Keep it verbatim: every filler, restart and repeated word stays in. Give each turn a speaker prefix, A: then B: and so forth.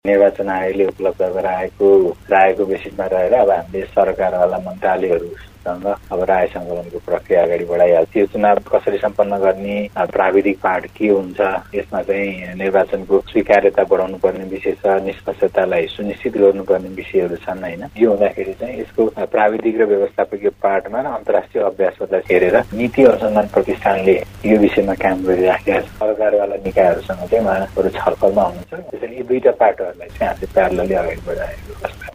A: निर्वाचन आयोगले उपलब्ध गराएको रायको बेसिसमा रहेर अब हामीले सरकारवाला मन्त्रालयहरूसँग अब राय सङ्कलनको प्रक्रिया अगाडि बढाइहाल्छ। यो चुनाव कसरी सम्पन्न गर्ने, प्राविधिक पाठ के हुन्छ, यसमा चाहिँ निर्वाचनको स्वीकार्यता बढाउनु पर्ने विषय छ, निष्पक्षतालाई सुनिश्चित गर्नुपर्ने विषयहरू छन् होइन। यो हुँदाखेरि चाहिँ यसको प्राविधिक र व्यवस्थापकीय पाठमा र अन्तर्राष्ट्रिय अभ्यासहरूलाई हेरेर नीति अनुसन्धान प्रतिष्ठानले यो विषयमा काम गरिराखेका सरकारवाला निकायहरूसँग चाहिँ उहाँहरू छलफलमा हुनुहुन्छ। त्यसैले यी दुईटा पाटोहरूलाई चाहिँ हामीले प्यारलली अगाडि बढाएको अवस्था।